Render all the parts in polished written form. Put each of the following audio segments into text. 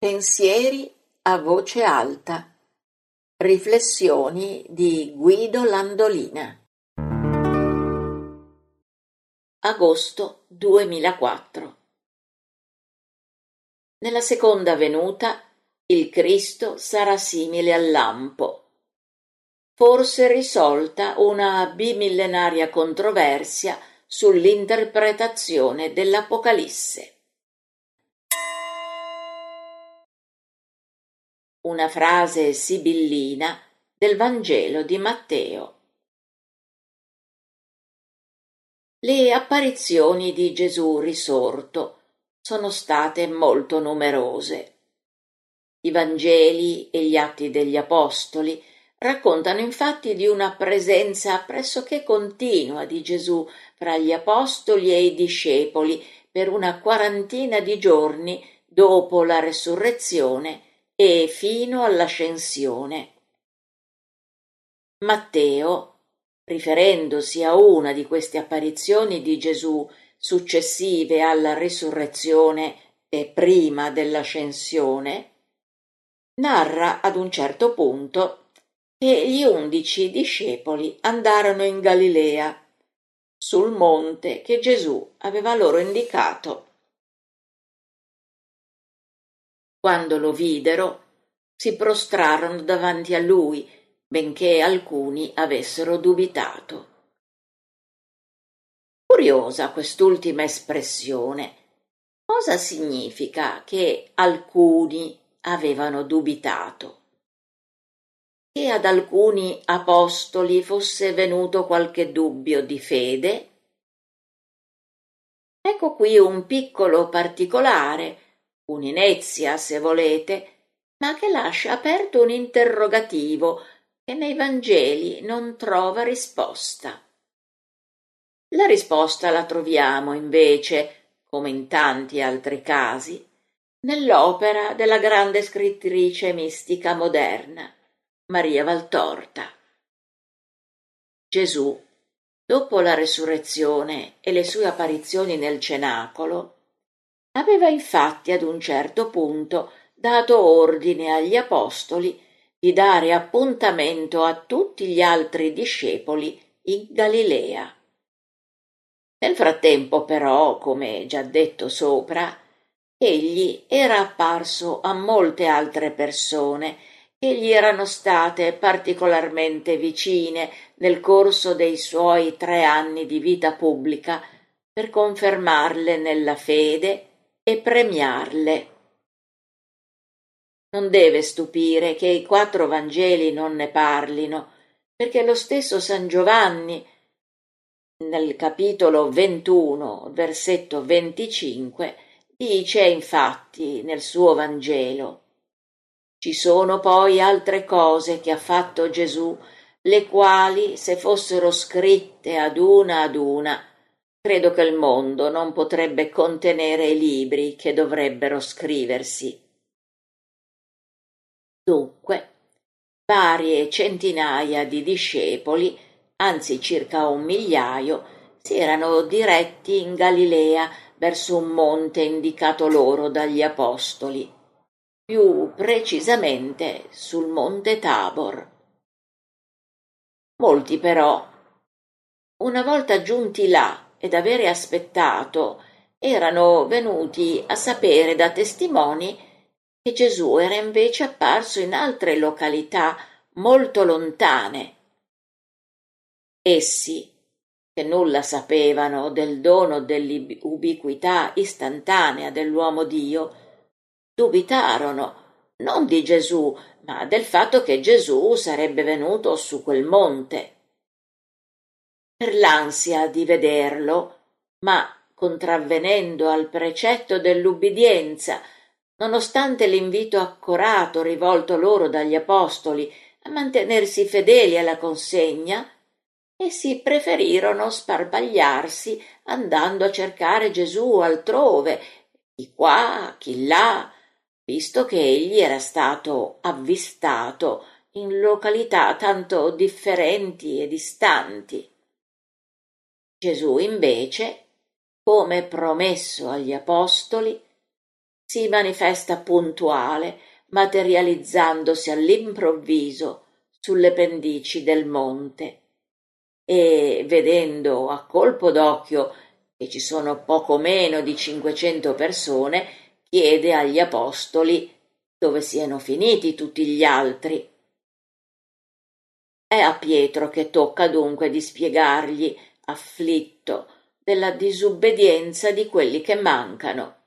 Pensieri a voce alta. Riflessioni di Guido Landolina. Agosto 2004. Nella seconda venuta il Cristo sarà simile al lampo. Forse risolta una bimillenaria controversia sull'interpretazione dell'Apocalisse. Una frase sibillina del Vangelo di Matteo. Le apparizioni di Gesù risorto sono state molto numerose. I Vangeli e gli Atti degli Apostoli raccontano infatti di una presenza pressoché continua di Gesù fra gli Apostoli e i discepoli per una quarantina di giorni dopo la resurrezione e fino all'ascensione. Matteo, riferendosi a una di queste apparizioni di Gesù successive alla risurrezione e prima dell'ascensione, narra ad un certo punto che gli 11 discepoli andarono in Galilea, sul monte che Gesù aveva loro indicato. Quando lo videro, si prostrarono davanti a lui, benché alcuni avessero dubitato. Curiosa quest'ultima espressione. Cosa significa che alcuni avevano dubitato? Che ad alcuni apostoli fosse venuto qualche dubbio di fede? Ecco qui un piccolo particolare, un'inezia se volete, ma che lascia aperto un interrogativo che nei Vangeli non trova risposta. La risposta la troviamo invece, come in tanti altri casi, nell'opera della grande scrittrice mistica moderna, Maria Valtorta. Gesù, dopo la resurrezione e le sue apparizioni nel cenacolo, aveva infatti ad un certo punto dato ordine agli apostoli di dare appuntamento a tutti gli altri discepoli in Galilea. Nel frattempo però, come già detto sopra, egli era apparso a molte altre persone che gli erano state particolarmente vicine nel corso dei suoi 3 anni di vita pubblica per confermarle nella fede e premiarle. Non deve stupire che i 4 Vangeli non ne parlino, perché lo stesso San Giovanni, nel capitolo 21, versetto 25, dice infatti nel suo Vangelo: «Ci sono poi altre cose che ha fatto Gesù, le quali, se fossero scritte ad una, credo che il mondo non potrebbe contenere i libri che dovrebbero scriversi». Dunque, varie centinaia di discepoli, anzi circa 1 migliaio, si erano diretti in Galilea verso un monte indicato loro dagli apostoli, più precisamente sul monte Tabor. Molti però, una volta giunti là ed avere aspettato, erano venuti a sapere da testimoni che Gesù era invece apparso in altre località molto lontane. Essi, che nulla sapevano del dono dell'ubiquità istantanea dell'uomo Dio, dubitarono non di Gesù, ma del fatto che Gesù sarebbe venuto su quel monte. Per l'ansia di vederlo, ma contravvenendo al precetto dell'ubbidienza, nonostante l'invito accorato rivolto loro dagli apostoli a mantenersi fedeli alla consegna, essi preferirono sparpagliarsi andando a cercare Gesù altrove, chi qua, chi là, visto che egli era stato avvistato in località tanto differenti e distanti. Gesù invece, come promesso agli apostoli, si manifesta puntuale, materializzandosi all'improvviso sulle pendici del monte e, vedendo a colpo d'occhio che ci sono poco meno di 500 persone, chiede agli apostoli dove siano finiti tutti gli altri. È a Pietro che tocca dunque di spiegargli, afflitto, della disobbedienza di quelli che mancano.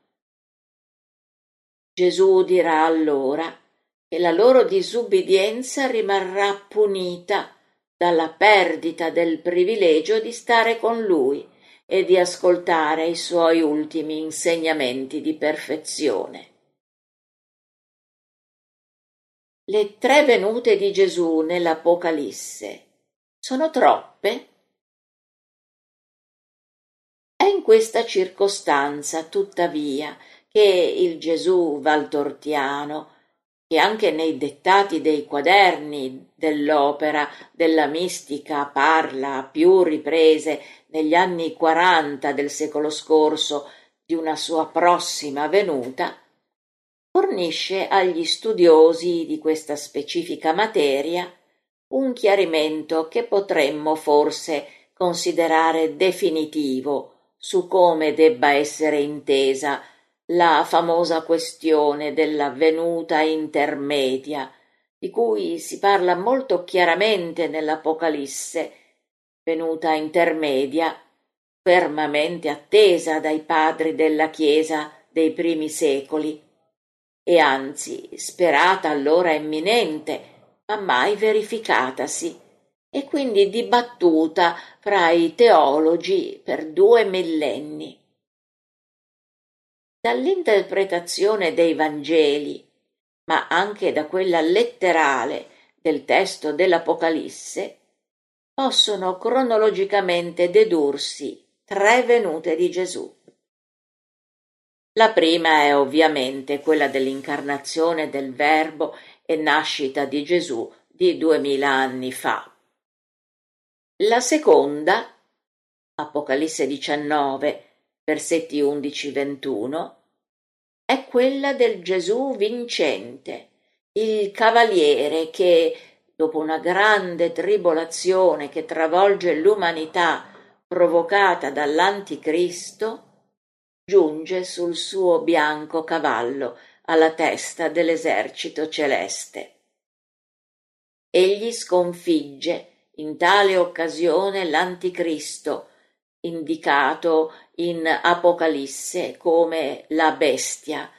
Gesù dirà allora che la loro disubbidienza rimarrà punita dalla perdita del privilegio di stare con Lui e di ascoltare i Suoi ultimi insegnamenti di perfezione. Le 3 venute di Gesù nell'Apocalisse sono troppe? È in questa circostanza, tuttavia, che il Gesù valtortiano, che anche nei dettati dei quaderni dell'opera della mistica parla a più riprese negli anni 40 del secolo scorso di una sua prossima venuta, fornisce agli studiosi di questa specifica materia un chiarimento che potremmo forse considerare definitivo su come debba essere intesa la famosa questione della venuta intermedia, di cui si parla molto chiaramente nell'Apocalisse, venuta intermedia fermamente attesa dai padri della Chiesa dei primi secoli e anzi sperata allora imminente, ma mai verificatasi, e quindi dibattuta fra i teologi per 2 millenni. Dall'interpretazione dei Vangeli, ma anche da quella letterale del testo dell'Apocalisse, possono cronologicamente dedursi 3 venute di Gesù. La prima è ovviamente quella dell'incarnazione del Verbo e nascita di Gesù di 2000 anni fa. La seconda, Apocalisse 19, versetti 11-21, è quella del Gesù vincente, il cavaliere che, dopo una grande tribolazione che travolge l'umanità provocata dall'Anticristo, giunge sul suo bianco cavallo alla testa dell'esercito celeste. Egli sconfigge in tale occasione l'Anticristo, indicato in Apocalisse come la bestia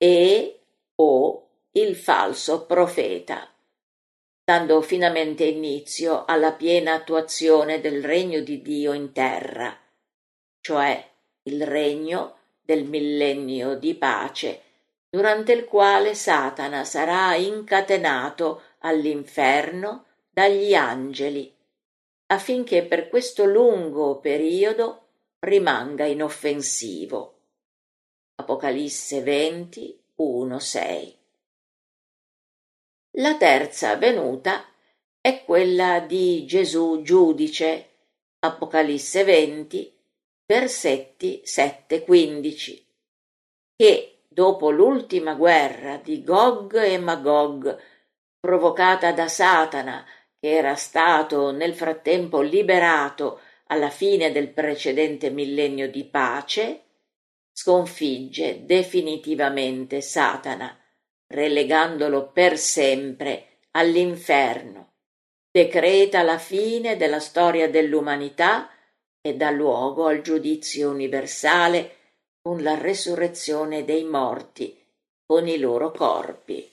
o il falso profeta, dando finalmente inizio alla piena attuazione del regno di Dio in terra, cioè il regno del millennio di pace, durante il quale Satana sarà incatenato all'inferno dagli angeli, affinché per questo lungo periodo rimanga inoffensivo. Apocalisse 20, 1-6. La terza venuta è quella di Gesù giudice, Apocalisse 20, versetti 7-15, che dopo l'ultima guerra di Gog e Magog, provocata da Satana, che era stato nel frattempo liberato alla fine del precedente millennio di pace, sconfigge definitivamente Satana, relegandolo per sempre all'inferno, decreta la fine della storia dell'umanità e dà luogo al giudizio universale con la resurrezione dei morti con i loro corpi.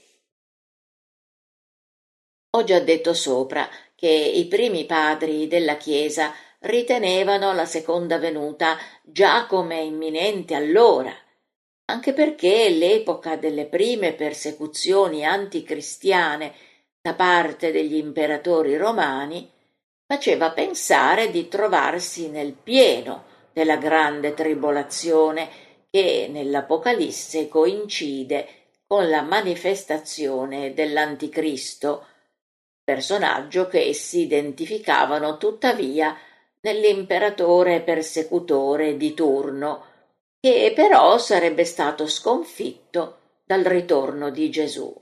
Ho già detto sopra che i primi padri della Chiesa ritenevano la seconda venuta già come imminente allora, anche perché l'epoca delle prime persecuzioni anticristiane da parte degli imperatori romani faceva pensare di trovarsi nel pieno della grande tribolazione che nell'Apocalisse coincide con la manifestazione dell'Anticristo, personaggio che essi identificavano tuttavia nell'imperatore persecutore di turno, che però sarebbe stato sconfitto dal ritorno di Gesù.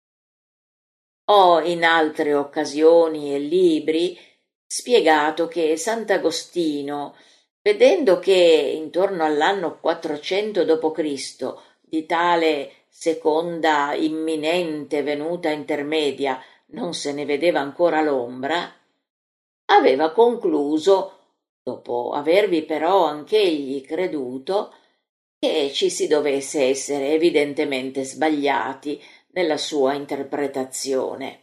Ho in altre occasioni e libri spiegato che Sant'Agostino, vedendo che intorno all'anno 400 d.C. di tale seconda imminente venuta intermedia non se ne vedeva ancora l'ombra, aveva concluso, dopo avervi però anch'egli creduto, che ci si dovesse essere evidentemente sbagliati nella sua interpretazione.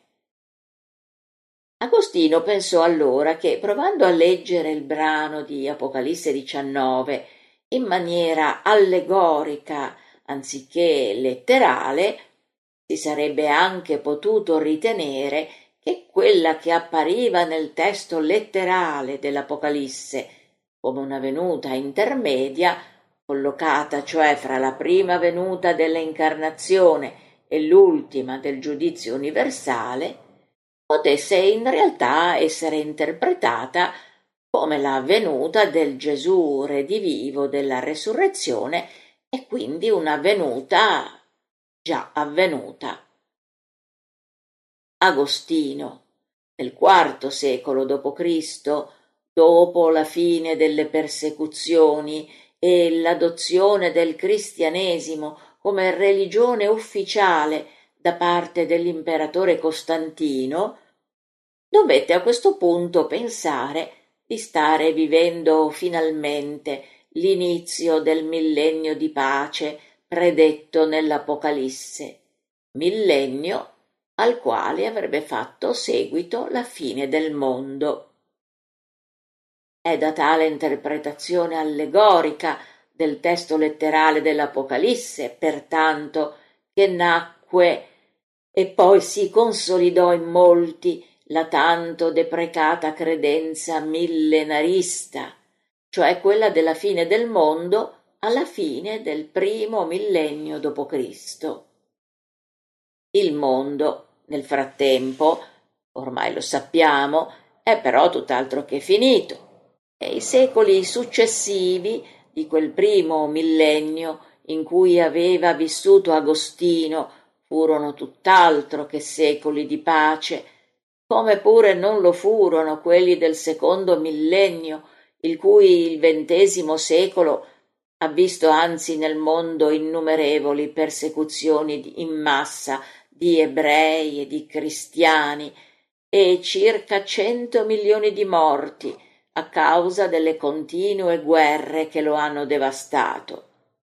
Agostino pensò allora che, provando a leggere il brano di Apocalisse 19 in maniera allegorica anziché letterale, si sarebbe anche potuto ritenere che quella che appariva nel testo letterale dell'Apocalisse come una venuta intermedia, collocata cioè fra la prima venuta dell'incarnazione e l'ultima del giudizio universale, potesse in realtà essere interpretata come la venuta del Gesù redivivo della resurrezione e quindi una venuta già avvenuta. Agostino, nel IV secolo d.C., dopo la fine delle persecuzioni e l'adozione del cristianesimo come religione ufficiale da parte dell'imperatore Costantino, dovette a questo punto pensare di stare vivendo finalmente l'inizio del millennio di pace predetto nell'Apocalisse, millennio al quale avrebbe fatto seguito la fine del mondo. È da tale interpretazione allegorica del testo letterale dell'Apocalisse, pertanto, che nacque e poi si consolidò in molti la tanto deprecata credenza millenarista, cioè quella della fine del mondo alla fine del primo millennio d.C. Il mondo, nel frattempo, ormai lo sappiamo, è però tutt'altro che finito, e i secoli successivi di quel primo millennio in cui aveva vissuto Agostino furono tutt'altro che secoli di pace, come pure non lo furono quelli del secondo millennio, il cui il XX secolo ha visto anzi nel mondo innumerevoli persecuzioni in massa di ebrei e di cristiani e circa 100 milioni di morti a causa delle continue guerre che lo hanno devastato.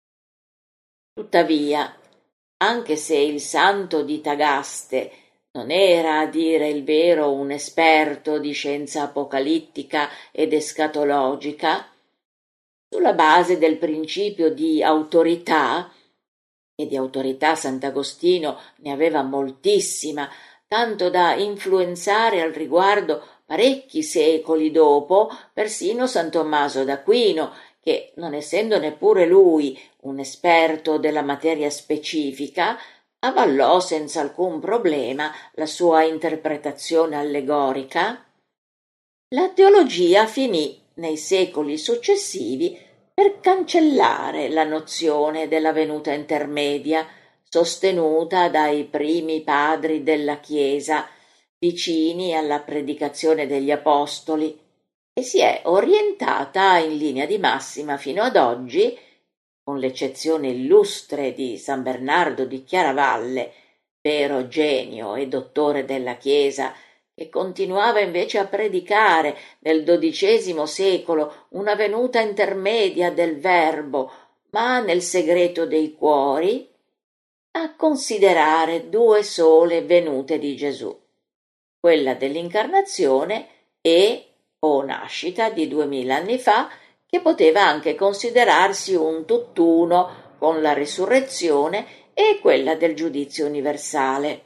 Tuttavia, anche se il santo di Tagaste non era, a dire il vero, un esperto di scienza apocalittica ed escatologica, sulla base del principio di autorità, e di autorità Sant'Agostino ne aveva moltissima, tanto da influenzare al riguardo parecchi secoli dopo persino San Tommaso d'Aquino, che, non essendo neppure lui un esperto della materia specifica, avallò senza alcun problema la sua interpretazione allegorica. La teologia finì nei secoli successivi per cancellare la nozione della venuta intermedia sostenuta dai primi padri della Chiesa vicini alla predicazione degli Apostoli e si è orientata in linea di massima fino ad oggi, con l'eccezione illustre di San Bernardo di Chiaravalle, vero genio e dottore della Chiesa, che continuava invece a predicare nel XII secolo una venuta intermedia del Verbo, ma nel segreto dei cuori, a considerare due sole venute di Gesù, quella dell'incarnazione o nascita di 2000 anni fa, che poteva anche considerarsi un tutt'uno con la risurrezione, e quella del giudizio universale.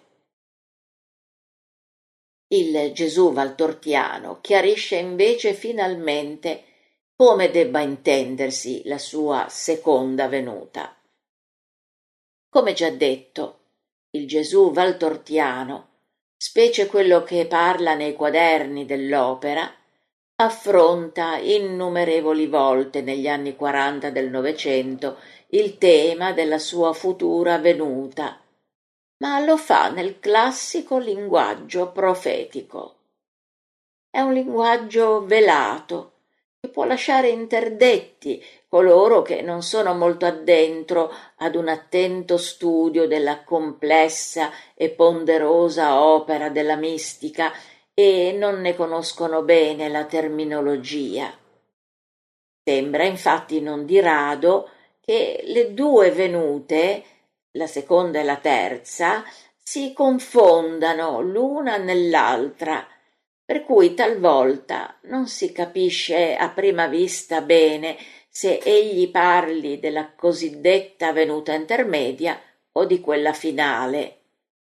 Il Gesù valtortiano chiarisce invece finalmente come debba intendersi la sua seconda venuta. Come già detto, il Gesù valtortiano, specie quello che parla nei quaderni dell'opera, affronta innumerevoli volte negli anni 40 del Novecento il tema della sua futura venuta, ma lo fa nel classico linguaggio profetico. È un linguaggio velato che può lasciare interdetti coloro che non sono molto addentro ad un attento studio della complessa e ponderosa opera della mistica e non ne conoscono bene la terminologia. Sembra infatti non di rado che le due venute, la seconda e la terza, si confondano l'una nell'altra, per cui talvolta non si capisce a prima vista bene se egli parli della cosiddetta venuta intermedia o di quella finale.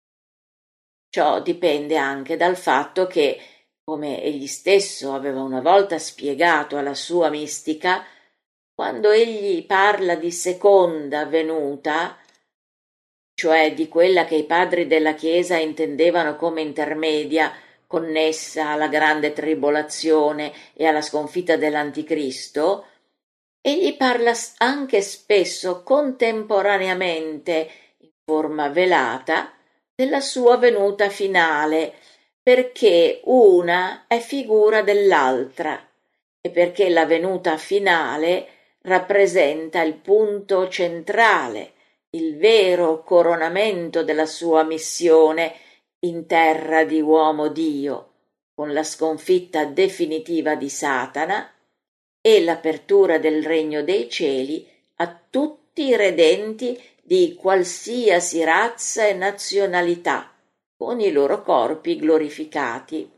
Ciò dipende anche dal fatto che, come egli stesso aveva una volta spiegato alla sua mistica, quando egli parla di seconda venuta, cioè di quella che i padri della Chiesa intendevano come intermedia, connessa alla grande tribolazione e alla sconfitta dell'Anticristo, egli parla anche spesso contemporaneamente, in forma velata, della sua venuta finale, perché una è figura dell'altra e perché la venuta finale rappresenta il punto centrale, il vero coronamento della sua missione in terra di uomo Dio, con la sconfitta definitiva di Satana e l'apertura del regno dei cieli a tutti i redenti di qualsiasi razza e nazionalità, con i loro corpi glorificati.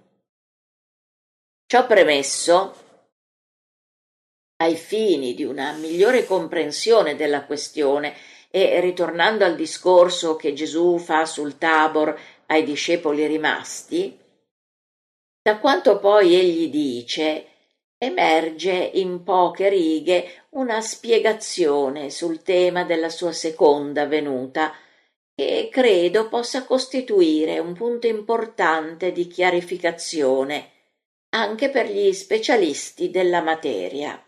Ciò premesso, ai fini di una migliore comprensione della questione e ritornando al discorso che Gesù fa sul Tabor ai discepoli rimasti, da quanto poi egli dice, emerge in poche righe una spiegazione sul tema della sua seconda venuta, che credo possa costituire un punto importante di chiarificazione anche per gli specialisti della materia.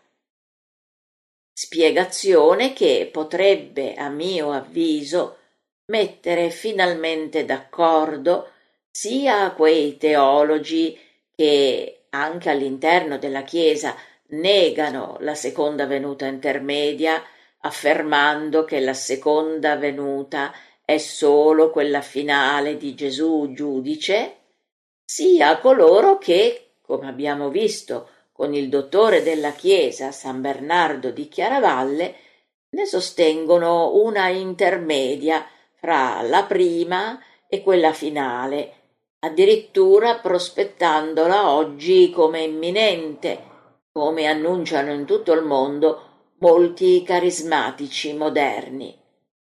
Spiegazione che potrebbe, a mio avviso, mettere finalmente d'accordo sia quei teologi che, anche all'interno della Chiesa, negano la seconda venuta intermedia, affermando che la seconda venuta è solo quella finale di Gesù giudice, sia coloro che, come abbiamo visto con il dottore della Chiesa San Bernardo di Chiaravalle, ne sostengono una intermedia fra la prima e quella finale, addirittura prospettandola oggi come imminente, come annunciano in tutto il mondo molti carismatici moderni.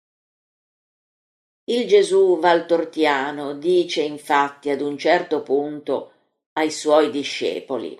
Il Gesù valtortiano dice infatti ad un certo punto ai suoi discepoli: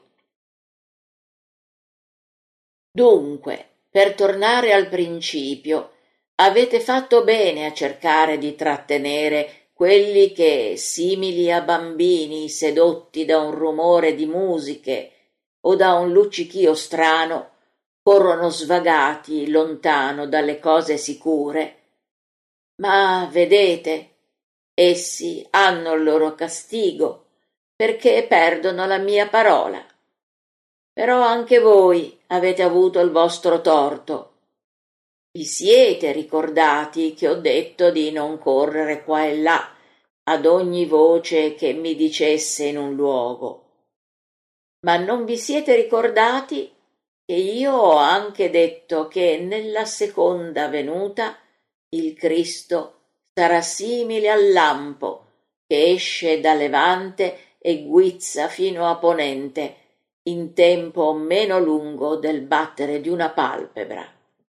«Dunque, per tornare al principio, avete fatto bene a cercare di trattenere quelli che, simili a bambini sedotti da un rumore di musiche o da un luccichio strano, corrono svagati lontano dalle cose sicure. Ma vedete, essi hanno il loro castigo, perché perdono la mia parola. Però anche voi avete avuto il vostro torto. Vi siete ricordati che ho detto di non correre qua e là ad ogni voce che mi dicesse in un luogo. Ma non vi siete ricordati che io ho anche detto che nella seconda venuta il Cristo sarà simile al lampo che esce da levante e guizza fino a ponente in tempo meno lungo del battere di una palpebra.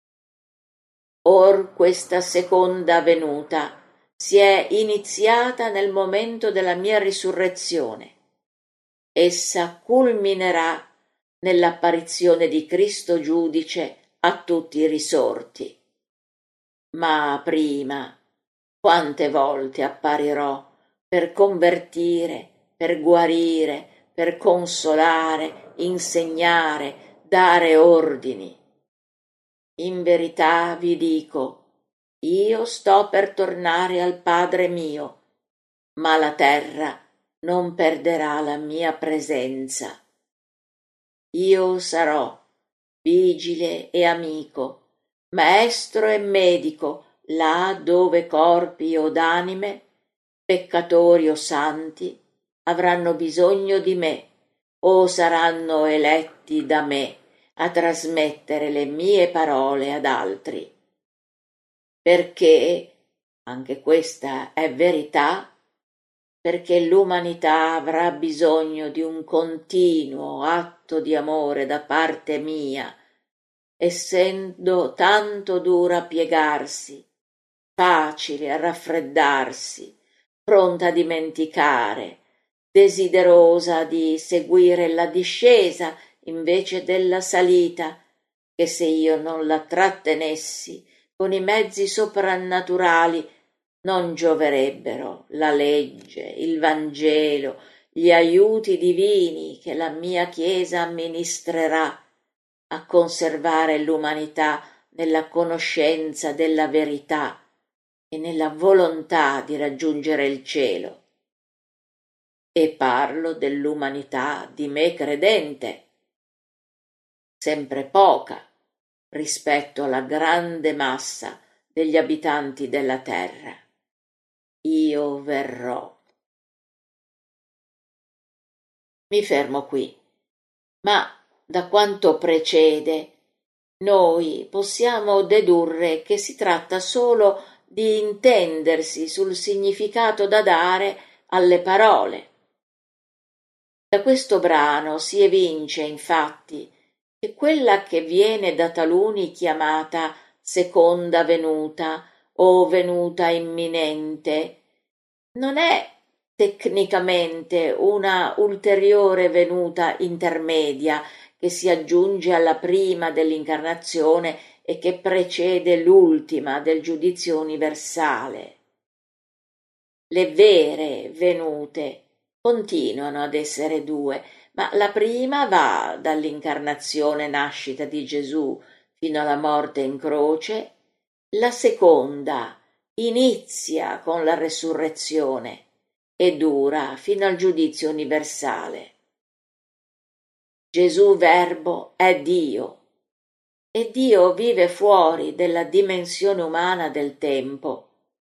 Or questa seconda venuta si è iniziata nel momento della mia risurrezione. Essa culminerà nell'apparizione di Cristo giudice a tutti i risorti. Ma prima, quante volte apparirò per convertire, per guarire, per consolare, insegnare, dare ordini. In verità vi dico, io sto per tornare al Padre mio, ma la terra non perderà la mia presenza. Io sarò vigile e amico, maestro e medico, là dove corpi od anime, peccatori o santi, avranno bisogno di me o saranno eletti da me a trasmettere le mie parole ad altri. Perché, anche questa è verità, perché l'umanità avrà bisogno di un continuo atto di amore da parte mia, essendo tanto dura a piegarsi, facile a raffreddarsi, pronta a dimenticare, desiderosa di seguire la discesa invece della salita, che se io non la trattenessi con i mezzi soprannaturali non gioverebbero la legge, il Vangelo, gli aiuti divini che la mia Chiesa amministrerà a conservare l'umanità nella conoscenza della verità e nella volontà di raggiungere il cielo. E parlo dell'umanità di me credente, sempre poca rispetto alla grande massa degli abitanti della terra. Io verrò. Mi fermo qui, ma da quanto precede noi possiamo dedurre che si tratta solo di intendersi sul significato da dare alle parole. Da questo brano si evince, infatti, che quella che viene da taluni chiamata seconda venuta o venuta imminente non è tecnicamente una ulteriore venuta intermedia che si aggiunge alla prima dell'incarnazione e che precede l'ultima del giudizio universale. Le vere venute continuano ad essere due, ma la prima va dall'incarnazione nascita di Gesù fino alla morte in croce, la seconda inizia con la resurrezione e dura fino al giudizio universale. Gesù Verbo è Dio e Dio vive fuori della dimensione umana del tempo.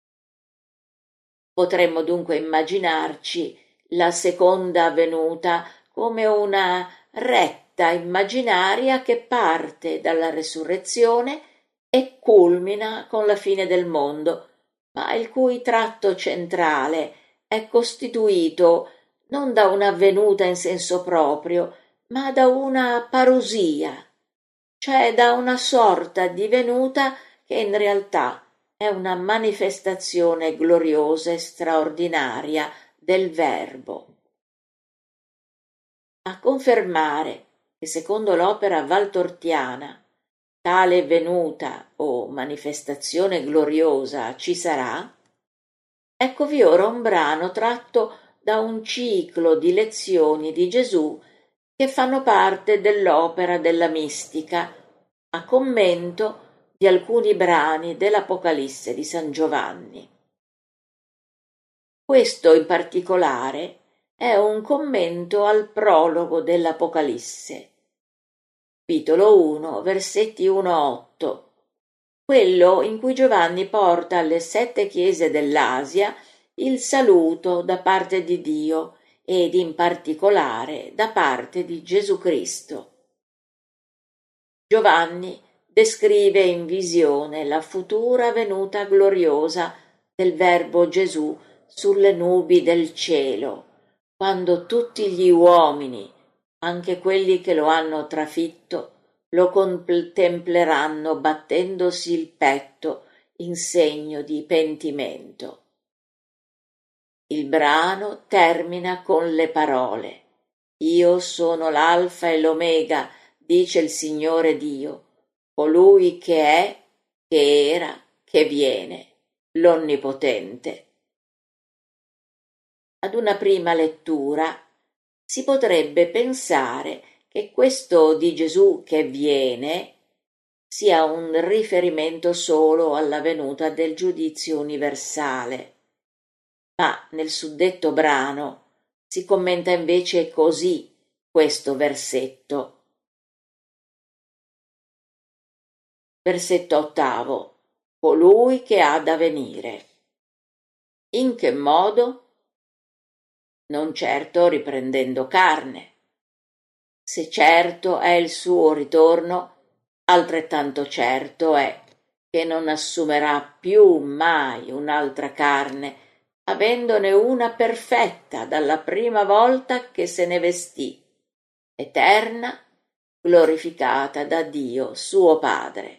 Potremmo dunque immaginarci la seconda venuta come una retta immaginaria che parte dalla resurrezione e culmina con la fine del mondo, ma il cui tratto centrale è costituito non da una venuta in senso proprio, ma da una parusia, cioè da una sorta di venuta che in realtà è una manifestazione gloriosa e straordinaria del Verbo. A confermare che secondo l'opera valtortiana tale venuta o manifestazione gloriosa ci sarà, eccovi ora un brano tratto da un ciclo di lezioni di Gesù che fanno parte dell'opera della mistica, a commento di alcuni brani dell'Apocalisse di San Giovanni. Questo in particolare è un commento al prologo dell'Apocalisse, capitolo 1, versetti 1-8, quello in cui Giovanni porta alle 7 chiese dell'Asia il saluto da parte di Dio ed in particolare da parte di Gesù Cristo. Giovanni descrive in visione la futura venuta gloriosa del Verbo Gesù sulle nubi del cielo, quando tutti gli uomini, anche quelli che lo hanno trafitto, lo contempleranno battendosi il petto in segno di pentimento. Il brano termina con le parole: «Io sono l'Alfa e l'Omega, dice il Signore Dio, colui che è, che era, che viene, l'Onnipotente». Ad una prima lettura si potrebbe pensare che questo di Gesù che viene sia un riferimento solo alla venuta del giudizio universale. Ma nel suddetto brano si commenta invece così questo versetto. Versetto 8. Colui che ha da venire. In che modo? Non certo riprendendo carne. Se certo è il suo ritorno, altrettanto certo è che non assumerà più mai un'altra carne, avendone una perfetta dalla prima volta che se ne vestì, eterna, glorificata da Dio suo Padre.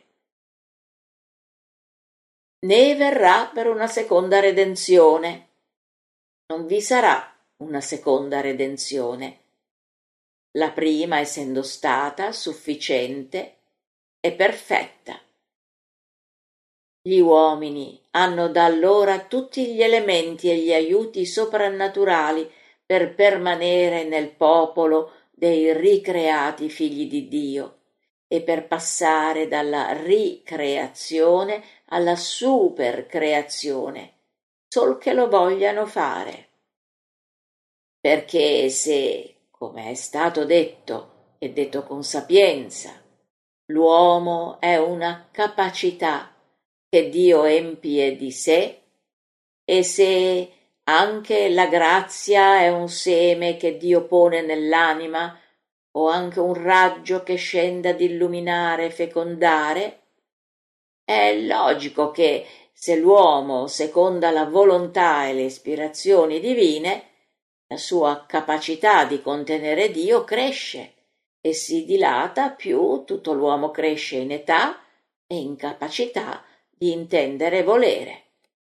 Né verrà per una seconda redenzione. Non vi sarà una seconda redenzione. La prima, essendo stata sufficiente e perfetta. Gli uomini hanno da allora tutti gli elementi e gli aiuti soprannaturali per permanere nel popolo dei ricreati figli di Dio e per passare dalla ricreazione alla supercreazione, sol che lo vogliano fare. Perché se, come è stato detto, e detto con sapienza, l'uomo è una capacità che Dio empie di sé, e se anche la grazia è un seme che Dio pone nell'anima, o anche un raggio che scende ad illuminare e fecondare, è logico che se l'uomo seconda la volontà e le ispirazioni divine, la sua capacità di contenere Dio cresce e si dilata più tutto l'uomo cresce in età e in capacità di intendere e volere.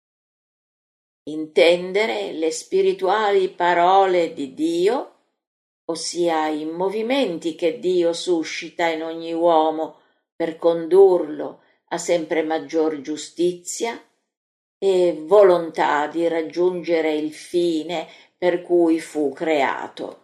Intendere le spirituali parole di Dio, ossia i movimenti che Dio suscita in ogni uomo per condurlo a sempre maggior giustizia e volontà di raggiungere il fine per cui fu creato.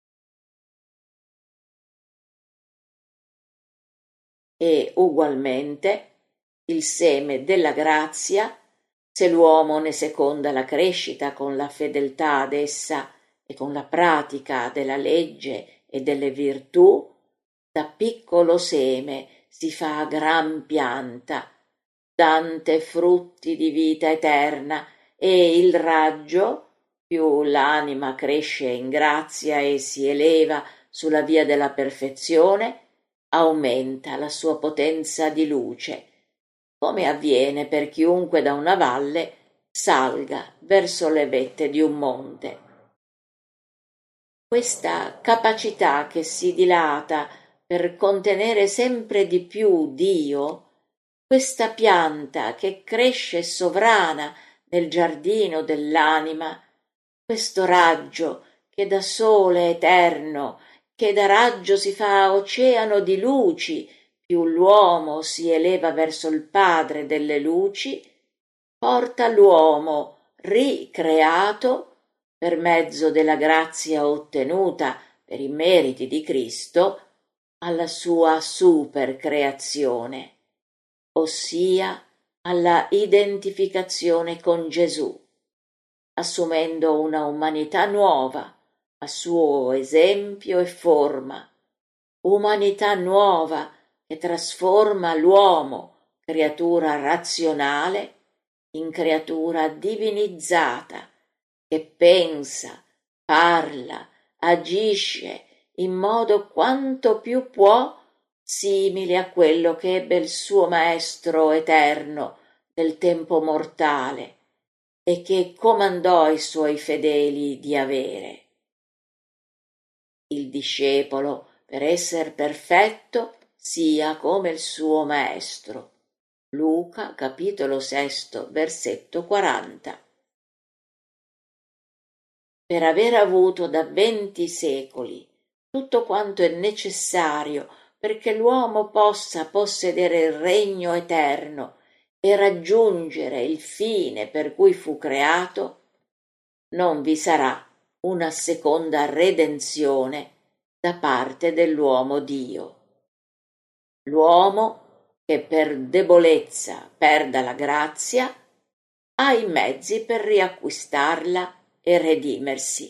E ugualmente il seme della grazia, se l'uomo ne seconda la crescita con la fedeltà ad essa e con la pratica della legge e delle virtù, da piccolo seme si fa gran pianta, dante frutti di vita eterna, e il raggio, più l'anima cresce in grazia e si eleva sulla via della perfezione, aumenta la sua potenza di luce, come avviene per chiunque da una valle salga verso le vette di un monte. Questa capacità che si dilata per contenere sempre di più Dio, questa pianta che cresce sovrana nel giardino dell'anima, questo raggio che da sole eterno, che da raggio si fa oceano di luci, più l'uomo si eleva verso il Padre delle luci, porta l'uomo ricreato per mezzo della grazia ottenuta per i meriti di Cristo alla sua supercreazione, ossia alla identificazione con Gesù, assumendo una umanità nuova a suo esempio e forma, umanità nuova che trasforma l'uomo, creatura razionale, in creatura divinizzata, che pensa, parla, agisce in modo quanto più può simile a quello che ebbe il suo Maestro eterno del tempo mortale e che comandò ai suoi fedeli di avere. Il discepolo, per esser perfetto, sia come il suo Maestro. Luca, capitolo 6, versetto 40. Per aver avuto da 20 secoli tutto quanto è necessario perché l'uomo possa possedere il regno eterno e raggiungere il fine per cui fu creato, non vi sarà una seconda redenzione da parte dell'uomo Dio. L'uomo che per debolezza perda la grazia ha i mezzi per riacquistarla e redimersi.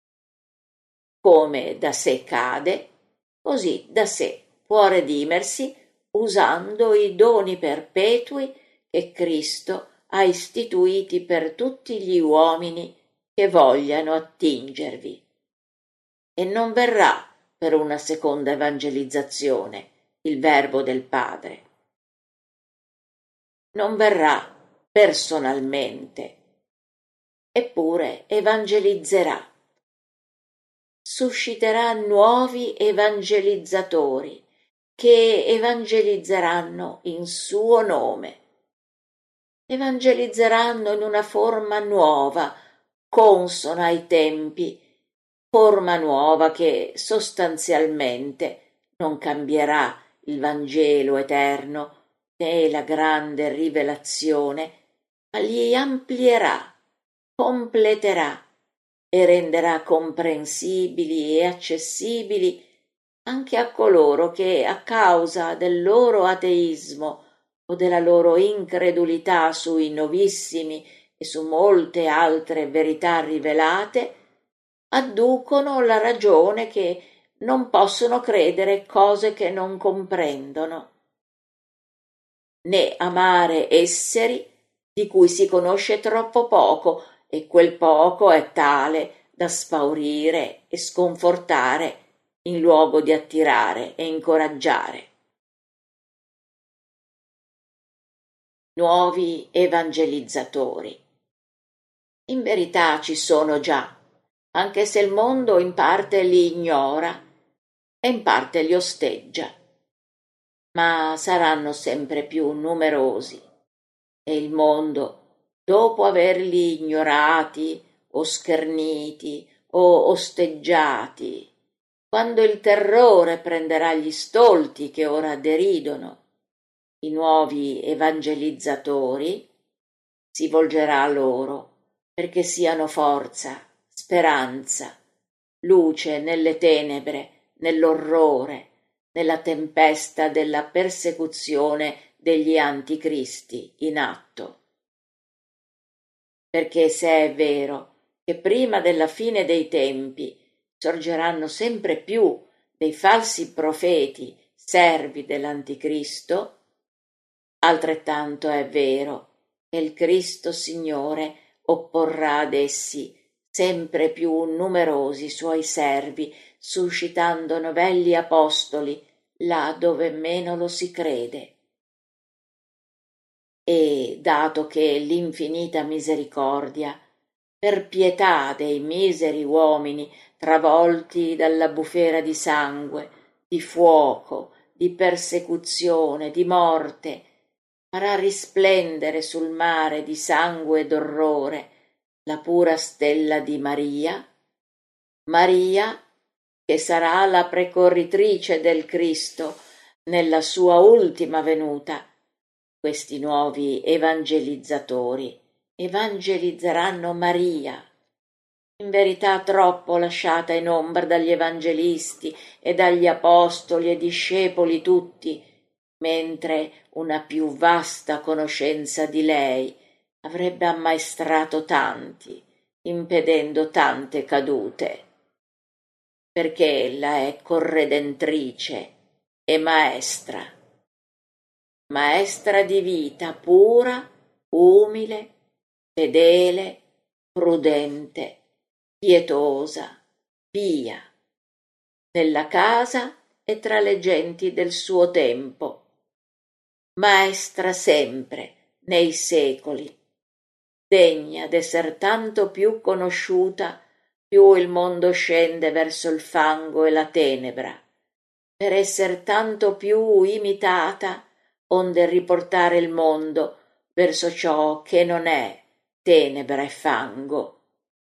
Come da sé cade, così da sé può redimersi usando i doni perpetui che Cristo ha istituiti per tutti gli uomini che vogliano attingervi. E non verrà per una seconda evangelizzazione il Verbo del Padre. Non verrà personalmente, eppure evangelizzerà. Susciterà nuovi evangelizzatori che evangelizzeranno in suo nome. Evangelizzeranno in una forma nuova, consona ai tempi, forma nuova che sostanzialmente non cambierà il Vangelo eterno né la grande rivelazione, ma li amplierà, completerà e renderà comprensibili e accessibili anche a coloro che, a causa del loro ateismo o della loro incredulità sui novissimi e su molte altre verità rivelate, adducono la ragione che non possono credere cose che non comprendono, né amare esseri di cui si conosce troppo poco, e quel poco è tale da spaurire e sconfortare in luogo di attirare e incoraggiare. Nuovi evangelizzatori. In verità ci sono già, anche se il mondo in parte li ignora e in parte li osteggia, ma saranno sempre più numerosi e il mondo, dopo averli ignorati o scherniti o osteggiati, quando il terrore prenderà gli stolti che ora deridono i nuovi evangelizzatori, si volgerà a loro perché siano forza, speranza, luce nelle tenebre, nell'orrore, nella tempesta della persecuzione degli anticristi in atto. Perché se è vero che prima della fine dei tempi sorgeranno sempre più dei falsi profeti servi dell'anticristo, altrettanto è vero che il Cristo Signore opporrà ad essi sempre più numerosi suoi servi, suscitando novelli apostoli là dove meno lo si crede. E dato che l'infinita misericordia, per pietà dei miseri uomini travolti dalla bufera di sangue, di fuoco, di persecuzione, di morte, farà risplendere sul mare di sangue e d'orrore la pura stella di Maria, Maria che sarà la precorritrice del Cristo nella sua ultima venuta. Questi nuovi evangelizzatori evangelizzeranno Maria, in verità troppo lasciata in ombra dagli evangelisti e dagli apostoli e discepoli tutti, mentre una più vasta conoscenza di lei avrebbe ammaestrato tanti, impedendo tante cadute, perché ella è corredentrice e maestra di vita pura, umile, fedele, prudente, pietosa, pia, nella casa e tra le genti del suo tempo, maestra sempre nei secoli, degna d'esser tanto più conosciuta più il mondo scende verso il fango e la tenebra, per esser tanto più imitata onde riportare il mondo verso ciò che non è tenebra e fango.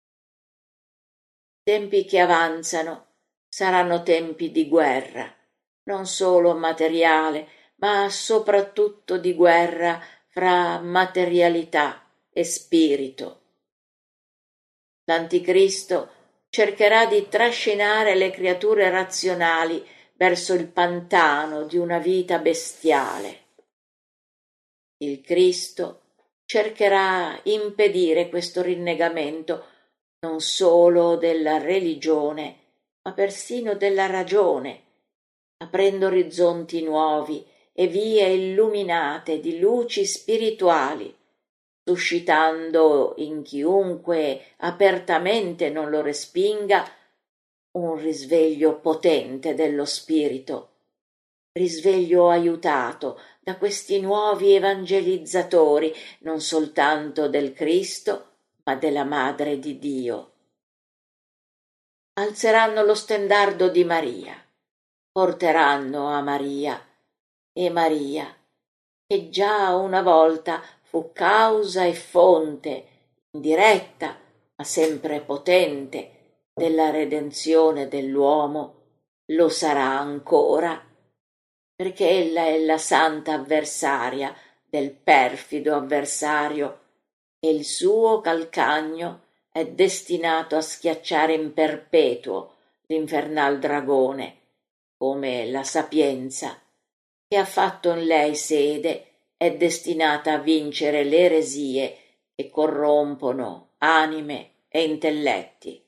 Tempi che avanzano saranno tempi di guerra, non solo materiale, ma soprattutto di guerra fra materialità e spirito. L'Anticristo cercherà di trascinare le creature razionali verso il pantano di una vita bestiale. Il Cristo cercherà impedire questo rinnegamento non solo della religione, ma persino della ragione, aprendo orizzonti nuovi e vie illuminate di luci spirituali, suscitando in chiunque apertamente non lo respinga un risveglio potente dello spirito, risveglio aiutato da questi nuovi evangelizzatori, non soltanto del Cristo, ma della Madre di Dio. Alzeranno lo stendardo di Maria, porteranno a Maria, e Maria, che già una volta fu causa e fonte, indiretta, ma sempre potente, della redenzione dell'uomo, lo sarà ancora, perché ella è la santa avversaria del perfido avversario, e il suo calcagno è destinato a schiacciare in perpetuo l'infernal dragone, come la sapienza, che ha fatto in lei sede, è destinata a vincere le eresie che corrompono anime e intelletti.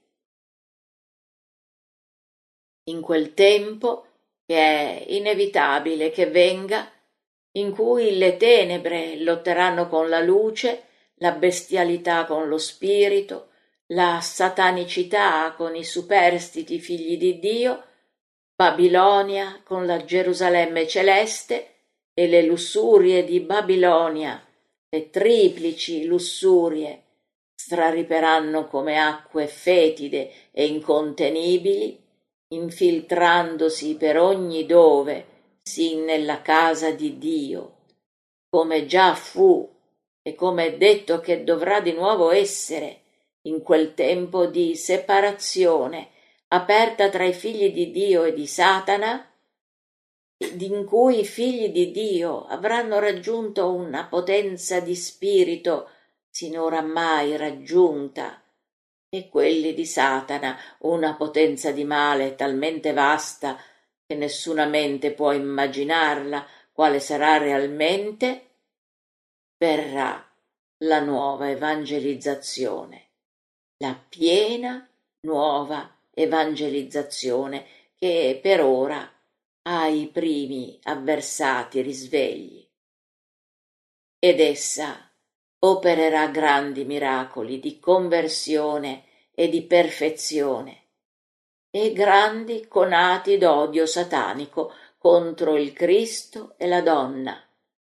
In quel tempo, che è inevitabile che venga, in cui le tenebre lotteranno con la luce, la bestialità con lo spirito, la satanicità con i superstiti figli di Dio, Babilonia con la Gerusalemme celeste e le lussurie di Babilonia, le triplici lussurie, strariperanno come acque fetide e incontenibili, infiltrandosi per ogni dove, sin nella casa di Dio, come già fu e come è detto che dovrà di nuovo essere in quel tempo di separazione aperta tra i figli di Dio e di Satana, in cui i figli di Dio avranno raggiunto una potenza di spirito sinora mai raggiunta, e quelli di Satana una potenza di male talmente vasta che nessuna mente può immaginarla quale sarà realmente. Verrà la nuova evangelizzazione, la piena nuova evangelizzazione che per ora ha i primi avversati risvegli. Ed essa opererà grandi miracoli di conversione e di perfezione, e grandi conati d'odio satanico contro il Cristo e la donna.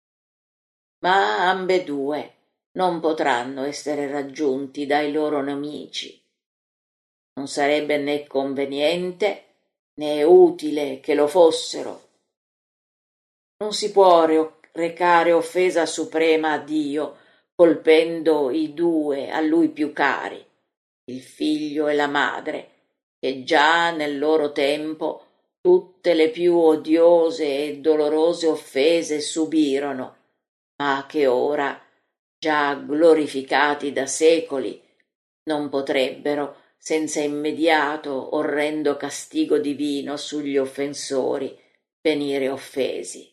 Ma ambedue non potranno essere raggiunti dai loro nemici. Non sarebbe né conveniente né utile che lo fossero. Non si può recare offesa suprema a Dio colpendo i due a lui più cari, il figlio e la madre, che già nel loro tempo tutte le più odiose e dolorose offese subirono, ma che ora, già glorificati da secoli, non potrebbero, senza immediato orrendo castigo divino sugli offensori, venire offesi.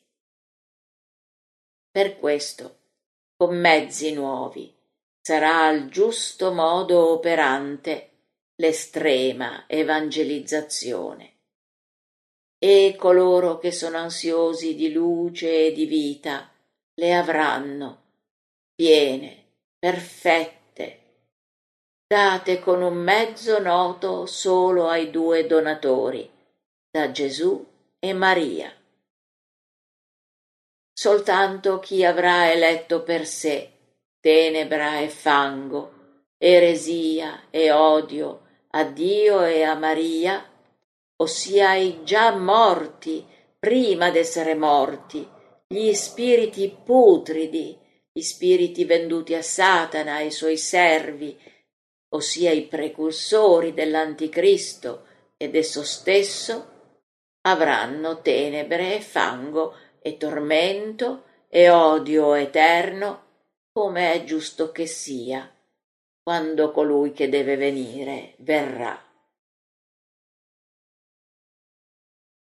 Per questo, con mezzi nuovi, sarà al giusto modo operante l'estrema evangelizzazione. E coloro che sono ansiosi di luce e di vita le avranno, piene, perfette, date con un mezzo noto solo ai due donatori, da Gesù e Maria. Soltanto chi avrà eletto per sé tenebra e fango, eresia e odio a Dio e a Maria, ossia i già morti prima d'essere morti, gli spiriti putridi, gli spiriti venduti a Satana e ai suoi servi, ossia i precursori dell'Anticristo ed esso stesso, avranno tenebre e fango e tormento e odio eterno, come è giusto che sia, quando colui che deve venire verrà.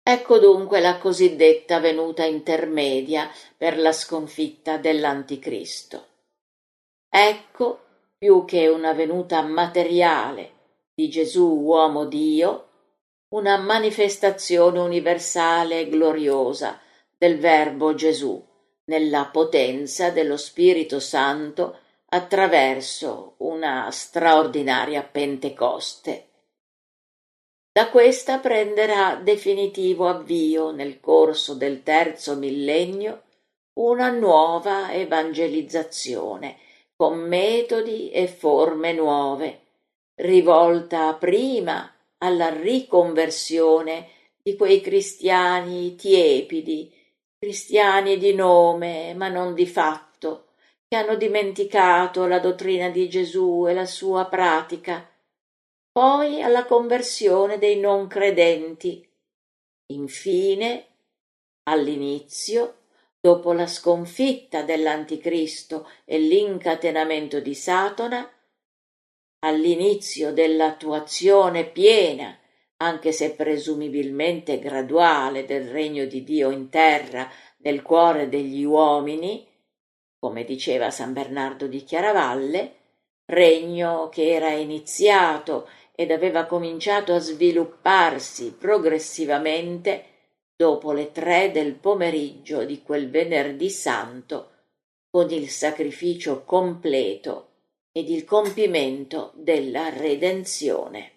Ecco dunque la cosiddetta venuta intermedia per la sconfitta dell'Anticristo. Ecco, più che una venuta materiale di Gesù uomo Dio, una manifestazione universale e gloriosa del Verbo Gesù nella potenza dello Spirito Santo attraverso una straordinaria Pentecoste. Da questa prenderà definitivo avvio nel corso del terzo millennio una nuova evangelizzazione con metodi e forme nuove, rivolta prima alla riconversione di quei cristiani tiepidi, cristiani di nome ma non di fatto, che hanno dimenticato la dottrina di Gesù e la sua pratica, poi alla conversione dei non credenti, infine, all'inizio, dopo la sconfitta dell'Anticristo e l'incatenamento di Satana, all'inizio dell'attuazione piena, anche se presumibilmente graduale, del regno di Dio in terra, nel cuore degli uomini, come diceva San Bernardo di Chiaravalle, regno che era iniziato ed aveva cominciato a svilupparsi progressivamente dopo le 3 del pomeriggio di quel venerdì santo, con il sacrificio completo ed il compimento della redenzione.